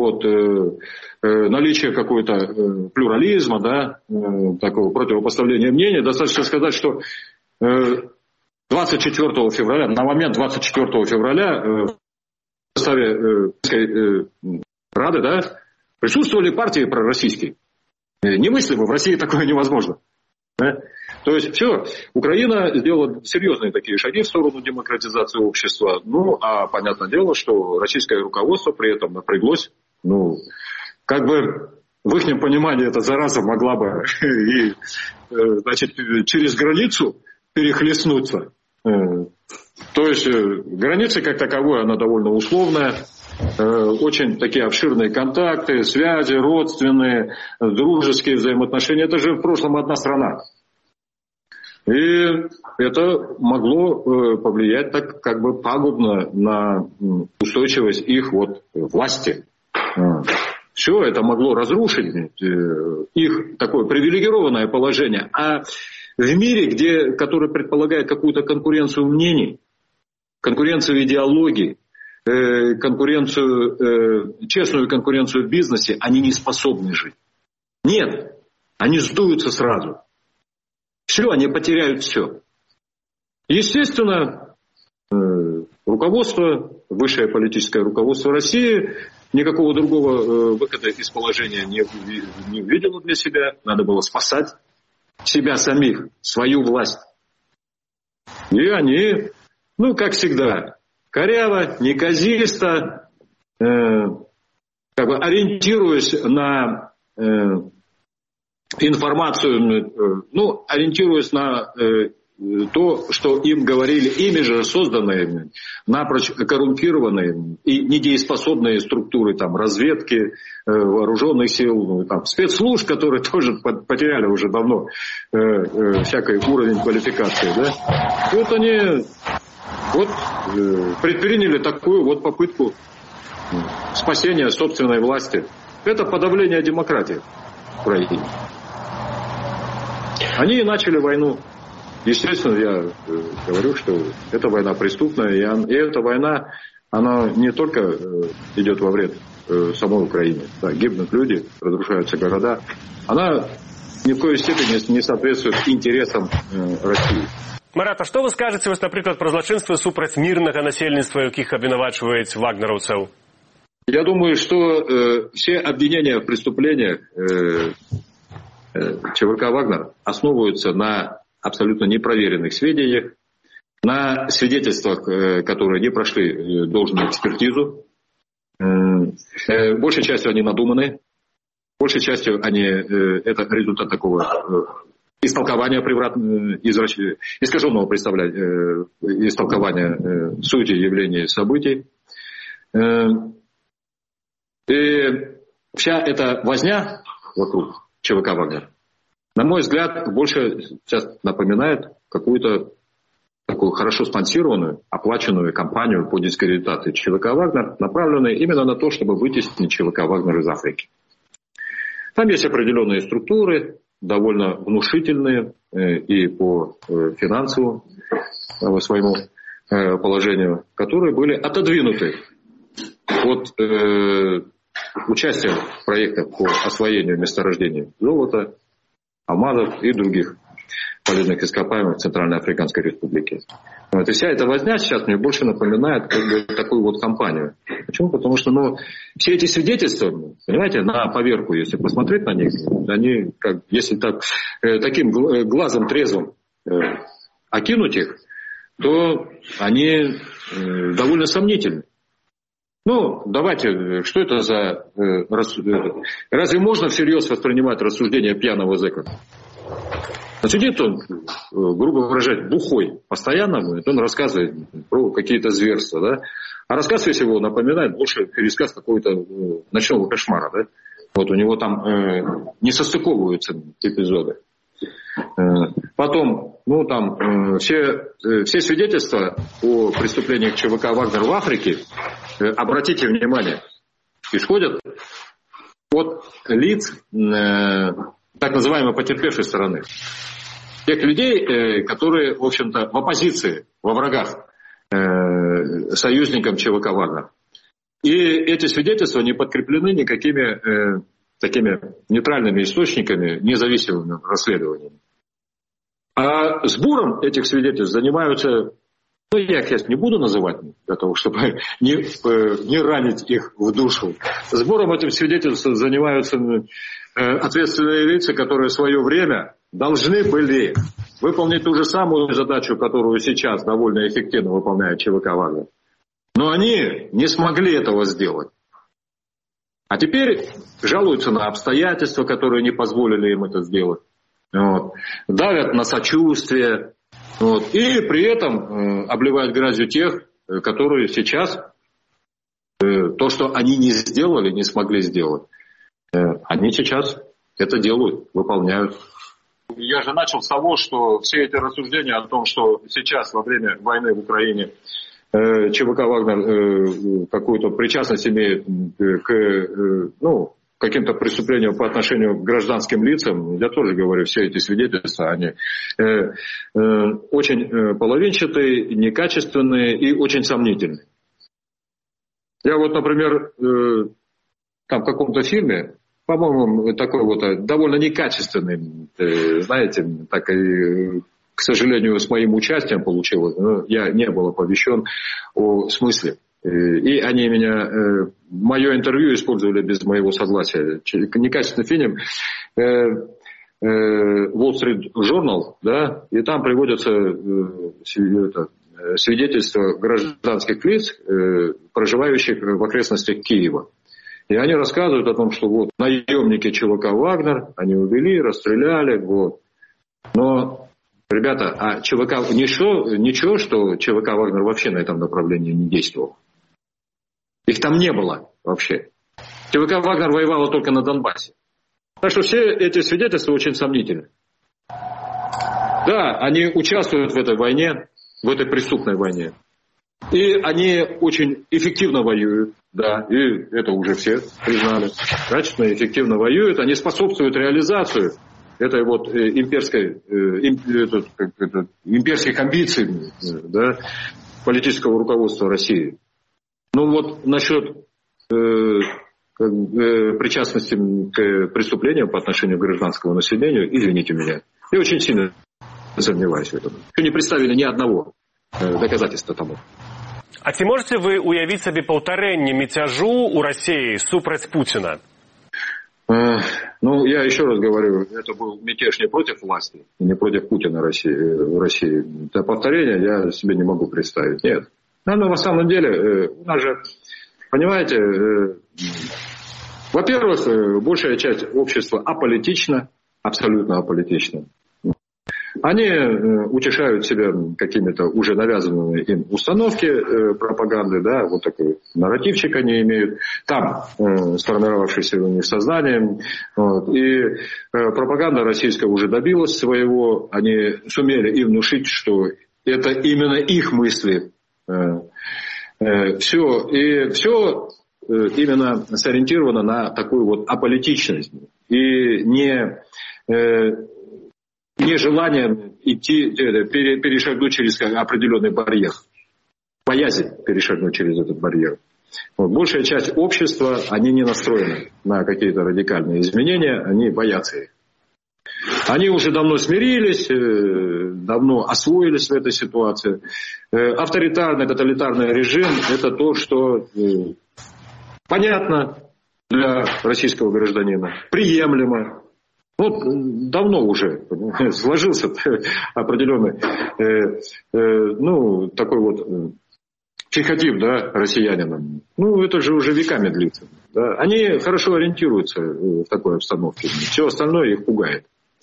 наличие какой-то плюрализма, да, такого противопоставления мнений. Достаточно сказать, что 24 февраля, на момент 24 февраля в составе Рады, да, присутствовали партии пророссийские. Немыслимо, в России такое невозможно. Да? То есть все, Украина сделала серьезные такие шаги в сторону демократизации общества. Понятное дело, что российское руководство при этом напряглось. В их понимании эта зараза могла бы через границу перехлестнуться. То есть граница как таковая, она довольно условная. Очень такие обширные контакты, связи, родственные, дружеские взаимоотношения. Это же в прошлом одна страна. И это могло повлиять так пагубно на устойчивость их власти. Все это могло разрушить их такое привилегированное положение. А в мире, который предполагает какую-то конкуренцию мнений, конкуренцию идеологий, честную конкуренцию в бизнесе, они не способны жить. Нет, они сдуются сразу. Все, они потеряют все. Естественно, высшее политическое руководство России никакого другого выхода из положения не увидело для себя. Надо было спасать себя самих, свою власть. И они, как всегда, коряво, неказисто, ориентируясь на информацию, ориентируясь на то, что им говорили ими же созданные, напрочь коррумпированные и недееспособные структуры разведки, вооруженных сил, спецслужб, которые тоже потеряли уже давно всякий уровень квалификации. Да? Они предприняли такую попытку спасения собственной власти. Это подавление демократии в Украине. Они начали войну естественно, я говорю, что эта война преступная, и эта война, она не только идет во вред самой Украине. Да, гибнут люди, разрушаются города. Она ни в коей степени не соответствует интересам России. Марат, а што вы скажаце, напрыклад, пра злачынствы супраць мірнага насельніцтва, якіх абвінавачваюць вагнераўцаў? Я думаю, что все обвинения в преступлениях ЧВК «Вагнер» основываются на абсолютно непроверенных сведениях, на свидетельствах, которые не прошли должную экспертизу. Большей частью они надуманы, большей частью это результат такого истолкования искаженного истолкования сути явлений и событий. И вся эта возня вокруг ЧВК «Вагнер», на мой взгляд, больше сейчас напоминает какую-то такую хорошо спонсированную, оплаченную кампанию по дискредитации ЧВК «Вагнер», направленную именно на то, чтобы вытеснить ЧВК «Вагнер» из Африки. Там есть определенные структуры, довольно внушительные и по финансовому своему положению, которые были отодвинуты от участия в проектах по освоению месторождений золота, алмазов и других полезных ископаемых в Центральноафриканской Республике. И вся эта возня сейчас мне больше напоминает такую вот кампанию. Почему? Потому что все эти свидетельства, понимаете, на поверку, если посмотреть на них, они, если таким глазом трезвым окинуть их, то они довольно сомнительны. Давайте, что это за... Разве можно всерьез воспринимать рассуждения пьяного зэка? Сидит он, грубо выражаясь, бухой постоянно, он рассказывает про какие-то зверства, да? А рассказ весь его напоминает больше пересказ какого-то ночного кошмара, да? Вот у него там не состыковываются эпизоды. Потом, все свидетельства о преступлениях ЧВК «Вагнер» в Африке, обратите внимание, исходят от лиц так называемой потерпевшей стороны. Тех людей, которые, в общем-то, в оппозиции, во врагах союзникам ЧВК «Вагнер». И эти свидетельства не подкреплены никакими такими нейтральными источниками, независимыми расследованиями. А сбором этих свидетельств занимаются, я их сейчас не буду называть, для того, чтобы не ранить их в душу. Сбором этих свидетельств занимаются ответственные лица, которые в свое время должны были выполнить ту же самую задачу, которую сейчас довольно эффективно выполняет ЧВК «Вагнер». Но они не смогли этого сделать. А теперь жалуются на обстоятельства, которые не позволили им это сделать. Давят на сочувствие. И при этом обливают грязью тех, которые сейчас то, что они не сделали, не смогли сделать, они сейчас это делают, выполняют. Я же начал с того, что все эти рассуждения о том, что сейчас во время войны в Украине ЧВК «Вагнер» какую-то причастность имеет к каким-то преступлениям по отношению к гражданским лицам, я тоже говорю, все эти свидетельства, они очень половинчатые, некачественные и очень сомнительные. Я например, там в каком-то фильме, по-моему, такой довольно некачественный, знаете, так и, к сожалению, с моим участием получилось, но я не был оповещен о смысле. И они мое интервью использовали без моего согласия. Некачественный фильм Wall Street Journal, да, и там приводятся свидетельства гражданских лиц, проживающих в окрестностях Киева. И они рассказывают о том, что наемники ЧВК «Вагнер», они увели, расстреляли, Но, ребята, а ЧВК, ничего, что ЧВК «Вагнер» вообще на этом направлении не действовал. Их там не было вообще. ЧВК «Вагнер» воевала только на Донбассе. Так что все эти свидетельства очень сомнительны. Да, они участвуют в этой войне, в этой преступной войне. И они очень эффективно воюют, да, и это уже все признали. Качественно и эффективно воюют, они способствуют реализации этой вот имперских амбиций, да, политического руководства России. Ну вот насчет причастности к преступлениям по отношению к гражданскому населению, извините меня, я очень сильно сомневаюсь в этом. Еще не представили ни одного доказательства тому. А ці можете вы уявить себе повторение мятежу у России супраць Путина? Ну, я еще раз говорю, это был мятеж не против власти, не против Путина в России. Это повторение я себе не могу представить. Нет. Но на самом деле, у нас же, понимаете, во-первых, большая часть общества аполитична, абсолютно аполитична. Они утешают себя какими-то уже навязанными им установки пропаганды, да, вот такой нарративчик они имеют, там сформировавшийся у них сознанием. Вот, и пропаганда российская уже добилась своего, они сумели им внушить, что это именно их мысли. Все именно сориентировано на такую вот аполитичность и нежелание идти, перешагнуть через определенный барьер. Боязнь перешагнуть через этот барьер. Вот. Большая часть общества, они не настроены на какие-то радикальные изменения, они боятся их. Они уже давно смирились, давно освоились в этой ситуации. Авторитарный, тоталитарный режим – это то, что понятно для российского гражданина, приемлемо. Вот давно уже сложился определенный, такой вот психотип, да, россиянина. Ну, это же уже веками длится. Да. Они хорошо ориентируются в такой обстановке. Все остальное их пугает.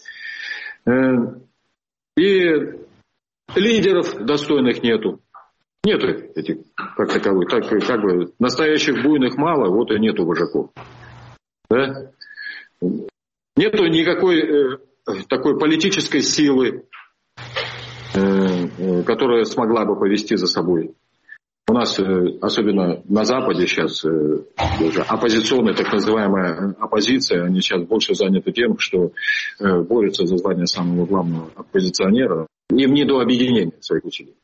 И лидеров достойных нету. Нету этих, как таковых. Так, как бы настоящих буйных мало, вот и нету вожаков. Да? Нету никакой такой политической силы, которая смогла бы повести за собой. У нас, особенно на Западе сейчас, уже оппозиционная, так называемая оппозиция, они сейчас больше заняты тем, что борются за звание самого главного оппозиционера. Им не до объединения своих усилий.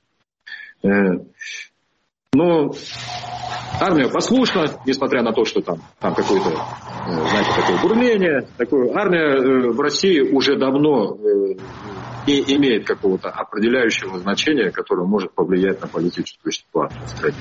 Но армия послушна, несмотря на то, что там какое-то, знаете, такое бурление. Армия в России уже давно не имеет какого-то определяющего значения, которое может повлиять на политическую ситуацию в стране.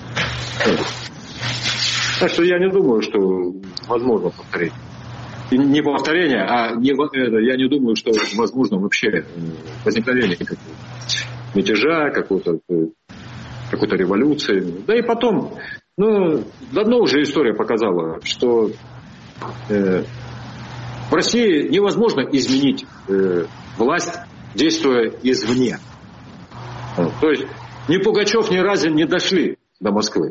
Так что я не думаю, что возможно повторение. И не повторение, я не думаю, что возможно вообще возникновение какого-то мятежа, какой-то революции. Да и потом, давно уже история показала, что в России невозможно изменить власть, действуя извне. То есть ни Пугачев, ни Разин не дошли до Москвы.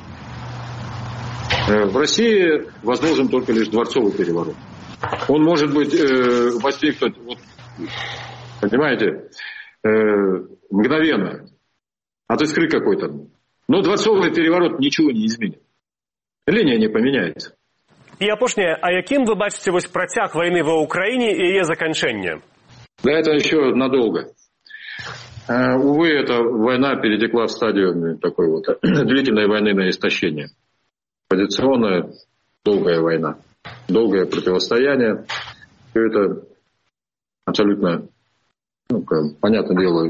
В России возможен только лишь дворцовый переворот. Он может быть возникнуть, понимаете, мгновенно. От искры какой-то. Но дворцовый переворот ничего не изменит. Линия не поменяется. І апошняе, а яким вы бачите вось працяг войны ва Украине и ее заканчэнне? Да это еще надолго. Увы, эта война перетекла в стадию такой вот длительной войны на истощение. Позиционная, долгая война. Долгое противостояние. Все это абсолютно, понятное дело,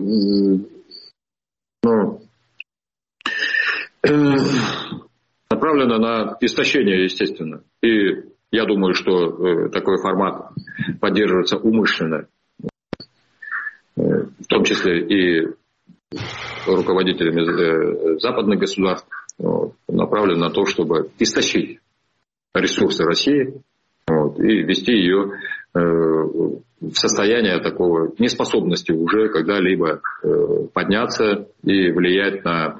направлено на истощение, естественно. И я думаю, что такой формат поддерживается умышленно, в том числе и руководителями западных государств, направлен на то, чтобы истощить ресурсы России и ввести ее в состояние такого неспособности уже когда-либо подняться и влиять на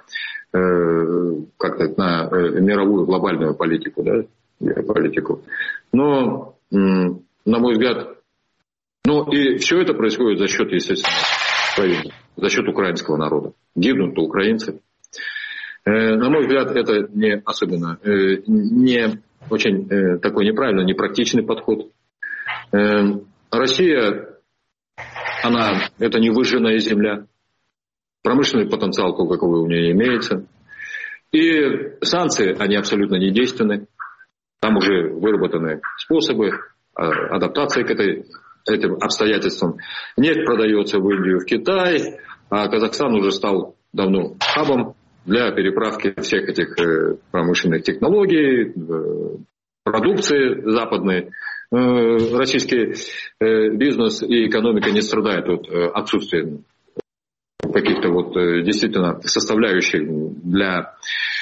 мировую глобальную политику, да, политику. Но, на мой взгляд, и все это происходит за счет, естественно, за счет украинского народа. Гибнут украинцы. На мой взгляд, это не особенно, не очень такой неправильный, непрактичный подход. Россия, это не выжженная земля. Промышленный потенциал какой у нее имеется. И санкции, они абсолютно недейственны. Там уже выработаны способы адаптации к этим обстоятельствам. Нефть продается в Индию, в Китай, а Казахстан уже стал давно хабом для переправки всех этих промышленных технологий, продукции западной. Российский бизнес и экономика не страдают от отсутствия каких-то действительно составляющих для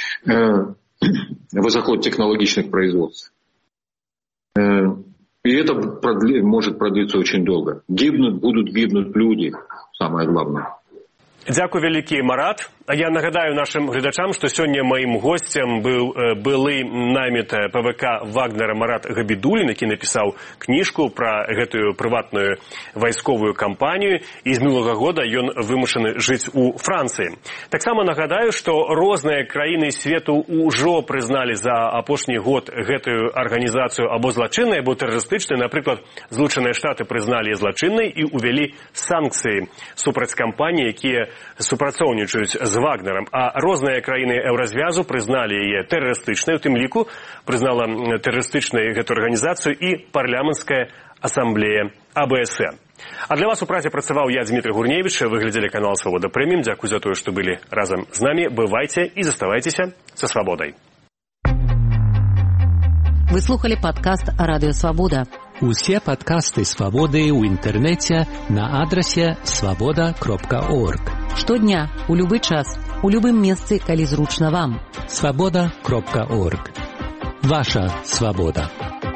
высокотехнологичных производств. И это может продлиться очень долго. Будут гибнуть люди, самое главное. Дякую вялікі, Марат. Я нагадаю нашим глядачам, што сёння маім госцем быў былы намет ПВК Вагнера Марат Габідулін, які напісаў кніжку пра гэтую прыватную вайсковую кампанію, і з мінулага года ён вымушаны жыць у Францыі. Таксама нагадаю, што розныя краіны свету ўжо прызналі за апошні год гэтую арганізацыю або злачыннай, або тэрарыстычнай. Напрыклад, Злучаныя Штаты прызналі злачыннай і ўвялі санкцыі супраць кампаній, якія супрацоўнічаюць з Вагнерам. А розныя краіны Еўразвязу прызналі яе тэрарыстычнай, у тым ліку прызнала тэрарыстычнай гэту арганізацыю і парламенцкая асамблея АБС. А для вас у праце працаваў я, Дмітрий Гурневіч. Вы глядзелі канал Свабода Прэміум. Дзякуй за тое, што былі разам з намі. Бывайце і заставайцеся са свабодай. Вы слухали падкаст Радыё Свабода. Усе падкасты Свабоды ў інтэрнэце на адрасе swaboda.org. Штодня, у любы час, у любым месцы, калі зручна вам. swaboda.org. Ваша свабода.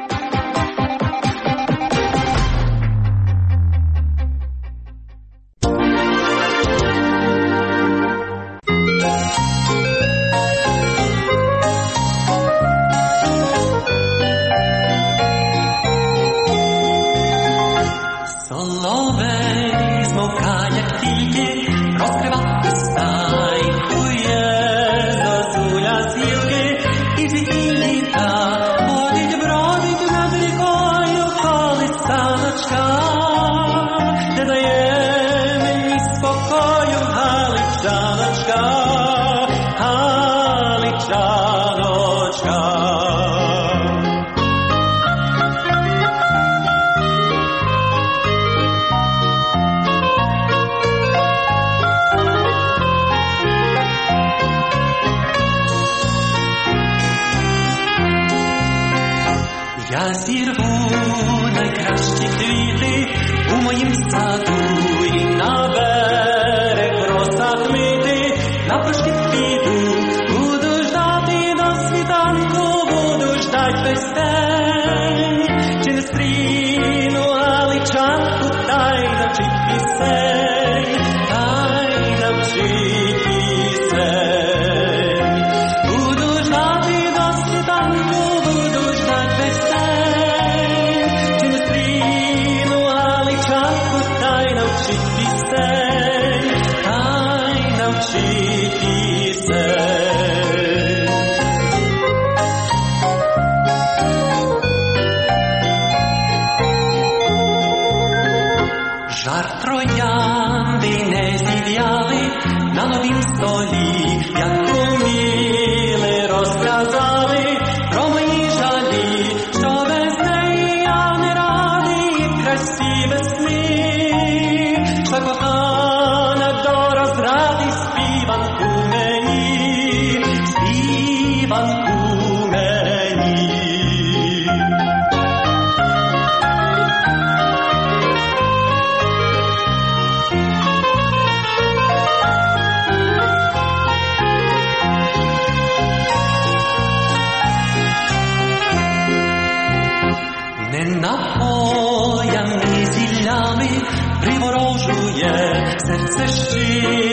Я зірву найкращі квіти у моїм саду і на берег розсадмити, на пошті піду, буду ждати до світанку, буду ждать весь день, чи не стріну галичанку, та й навчить пісень, та й навчить пісень. Буду ждати до світанку, буду ждать весь день, жар троянди не зів'яли на новім столі, як уміли розказали про мої жалі, що без неї я не радий в красі весни, що кохана до розради співанку мені, співанку мені. Напоями зіллями приворожує серце щире.